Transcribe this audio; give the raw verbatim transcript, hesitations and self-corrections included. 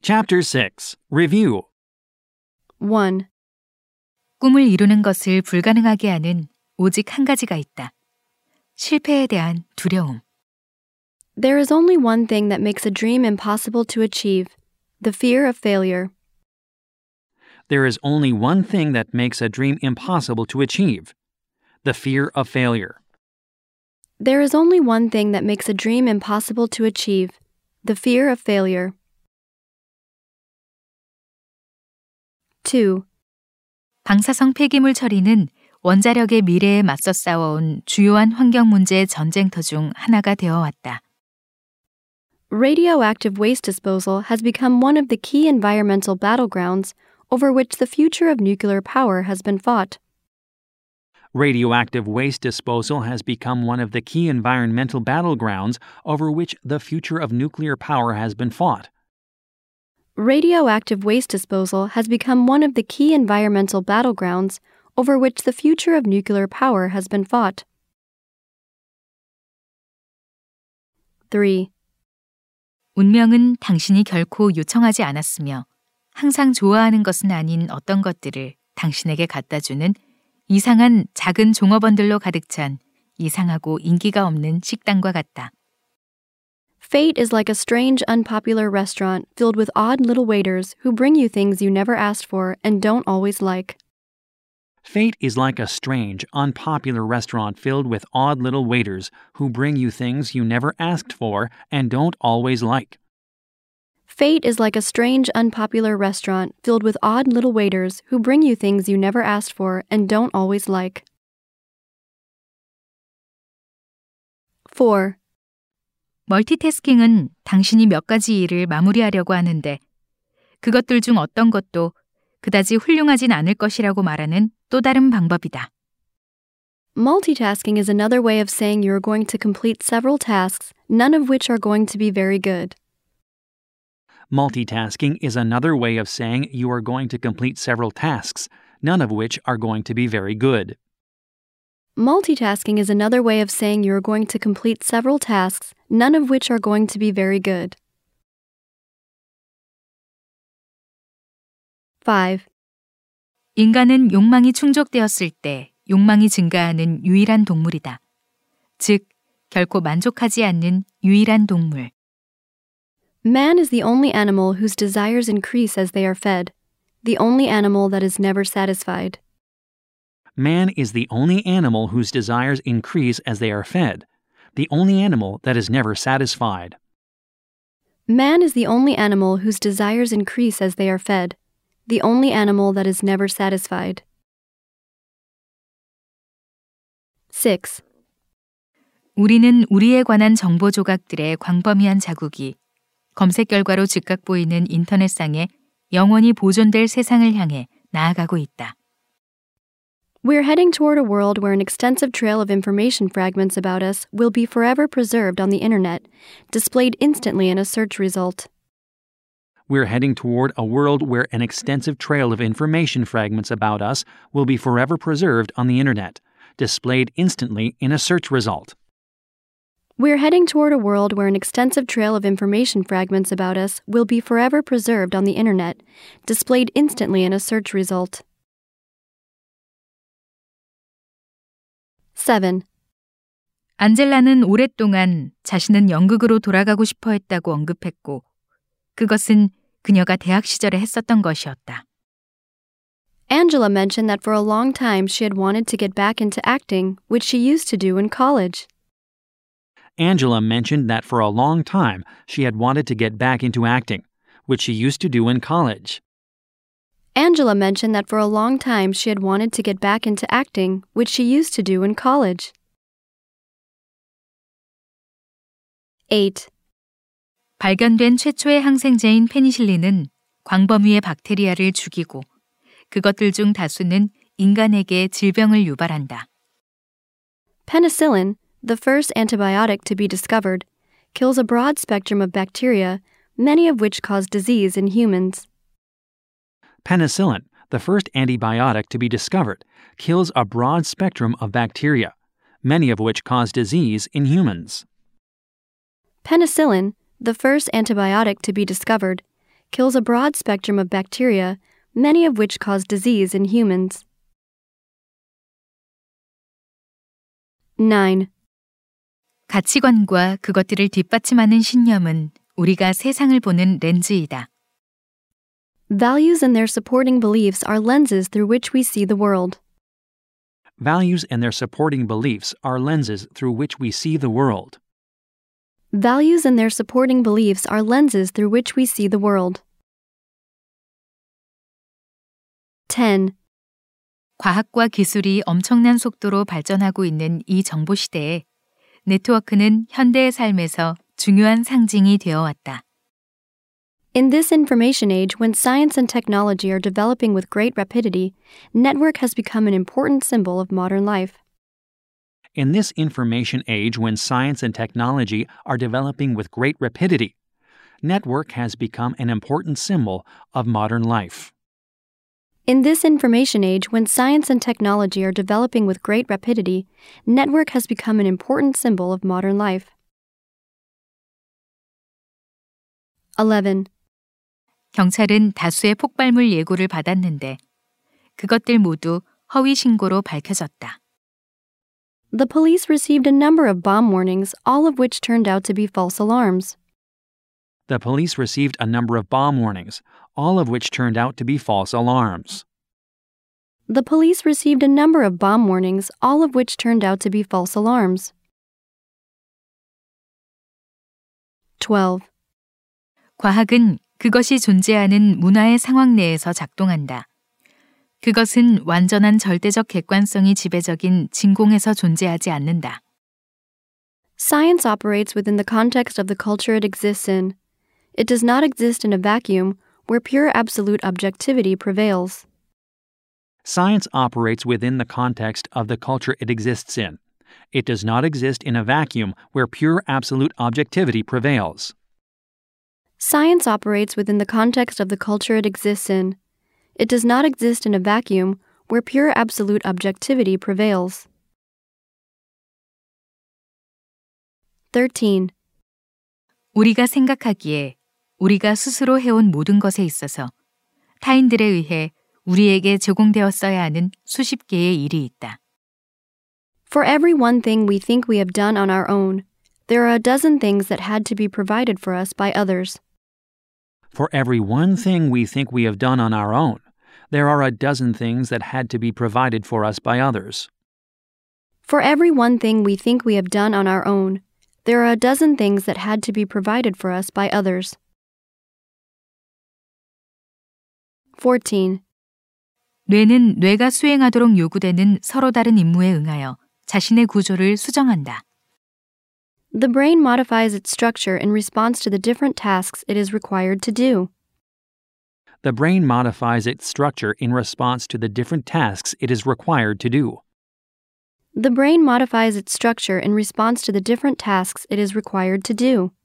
Chapter six. Review. one. 꿈을 이루는 것을 불가능하게 하는 오직 한 가지가 있다. 실패에 대한 두려움. There is only one thing that makes a dream impossible to achieve, the fear of failure. There is only one thing that makes a dream impossible to achieve, the fear of failure. There is only one thing that makes a dream impossible to achieve, the fear of failure. two. 방사성 폐기물 처리는 원자력의 미래에 맞서 싸워온 주요한 환경 문제의 전쟁터 중 하나가 되어 왔다. Radioactive waste disposal has become one of the key environmental battlegrounds over which the future of nuclear power has been fought. Radioactive waste disposal has become one of the key environmental battlegrounds over which the future of nuclear power has been fought. Radioactive waste disposal has become one of the key environmental battlegrounds over which the future of nuclear power has been fought. three. 운명은 당신이 결코 요청하지 않았으며 항상 좋아하는 것은 아닌 어떤 것들을 당신에게 갖다주는 이상한 작은 종업원들로 가득 찬 이상하고 인기가 없는 식당과 같다. Fate is like a strange, unpopular restaurant filled with odd little waiters who bring you things you never asked for and don't always like. Fate is like a strange, unpopular restaurant filled with odd little waiters who bring you things you never asked for and don't always like. Fate is like a strange, unpopular restaurant filled with odd little waiters who bring you things you never asked for and don't always like. four. 멀티태스킹은 당신이 몇 가지 일을 마무리하려고 하는데 그것들 중 어떤 것도 그다지 훌륭하진 않을 것이라고 말하는 또 다른 방법이다. Multitasking is another way of saying you are going to complete several tasks, none of which are going to be very good. Multitasking is another way of saying you are going to complete several tasks, none of which are going to be very good. Multitasking is another way of saying you are going to complete several tasks, none of which are going to be very good. five. 인간은 욕망이 충족되었을 때 욕망이 증가하는 유일한 동물이다. 즉, 결코 만족하지 않는 유일한 동물. Man is the only animal whose desires increase as they are fed, the only animal that is never satisfied. Man is the only animal whose desires increase as they are fed, the only animal that is never satisfied. Man is the only animal whose desires increase as they are fed, the only animal that is never satisfied. six. 우리는 우리에 관한 정보 조각들의 광범위한 자국이 검색 결과로 즉각 보이는 인터넷상에 영원히 보존될 세상을 향해 나아가고 있다. We're heading toward a world where an extensive trail of information fragments about us will be forever preserved on the internet, displayed instantly in a search result. We're heading toward a world where an extensive trail of information fragments about us will be forever preserved on the internet, displayed instantly in a search result. We're heading toward a world where an extensive trail of information fragments about us will be forever preserved on the internet, displayed instantly in a search result. seven. 안젤라는 오랫동안 자신은 연극으로 돌아가고 싶어 했다고 언급했고 그것은 그녀가 대학 시절에 했었던 것이었다. Angela mentioned that for a long time she had wanted to get back into acting, which she used to do in college. Angela mentioned that for a long time she had wanted to get back into acting, which she used to do in college. Angela mentioned that for a long time she had wanted to get back into acting, which she used to do in college. eight. 발견된 최초의 항생제인 페니실린은 광범위의 박테리아를 죽이고 그것들 중 다수는 인간에게 질병을 유발한다. Penicillin, the first antibiotic to be discovered, kills a broad spectrum of bacteria, many of which cause disease in humans. Penicillin, the first antibiotic to be discovered, kills a broad spectrum of bacteria, many of which cause disease in humans. Penicillin, the first antibiotic to be discovered, kills a broad spectrum of bacteria, many of which cause disease in humans. nine. 가치관과 그것들을 뒷받침하는 신념은 우리가 세상을 보는 렌즈이다. Values and their supporting beliefs are lenses through which we see the world. Values and their supporting beliefs are lenses through which we see the world. Values and their supporting beliefs are lenses through which we see the world. ten. 과학과 기술이 엄청난 속도로 발전하고 있는 이 정보 시대에 네트워크는 현대의 삶에서 중요한 상징이 되어왔다. In this information age, when science and technology are developing with great rapidity, network has become an important symbol of modern life. In this information age when science and technology are developing with great rapidity, network has become an important symbol of modern life. In this information age when science and technology are developing with great rapidity, network has become an important symbol of modern life. eleven. 경찰은 다수의 폭발물 예고를 받았는데 그것들 모두 허위 신고로 밝혀졌다. The police received a number of bomb warnings, all of which turned out to be false alarms. The police received a number of bomb warnings, all of which turned out to be false alarms. The police received a number of bomb warnings, all of which turned out to be false alarms. twelve. 과학은 그것이 존재하는 문화의 상황 내에서 작동한다. 그것은 완전한 절대적 객관성이 지배적인 진공에서 존재하지 않는다. Science operates within the context of the culture it exists in. It does not exist in a vacuum where pure absolute objectivity prevails. Science operates within the context of the culture it exists in. It does not exist in a vacuum where pure absolute objectivity prevails. Science operates within the context of the culture it exists in. It does not exist in a vacuum where pure absolute objectivity prevails. thirteen. 우리가 생각하기에 우리가 스스로 해온 모든 것에 있어서 타인들에 의해 우리에게 제공되었어야 하는 수십 개의 일이 있다. For every one thing we think we have done on our own, there are a dozen things that had to be provided for us by others. For every one thing we think we have done on our own, there are a dozen things that had to be provided for us by others. For every one thing we think we have done on our own, there are a dozen things that had to be provided for us by others. fourteen. 뇌는 뇌가 수행하도록 요구되는 서로 다른 임무에 응하여 자신의 구조를 수정한다. The brain modifies its structure in response to the different tasks it is required to do. The brain modifies its structure in response to the different tasks it is required to do. The brain modifies its structure in response to the different tasks it is required to do.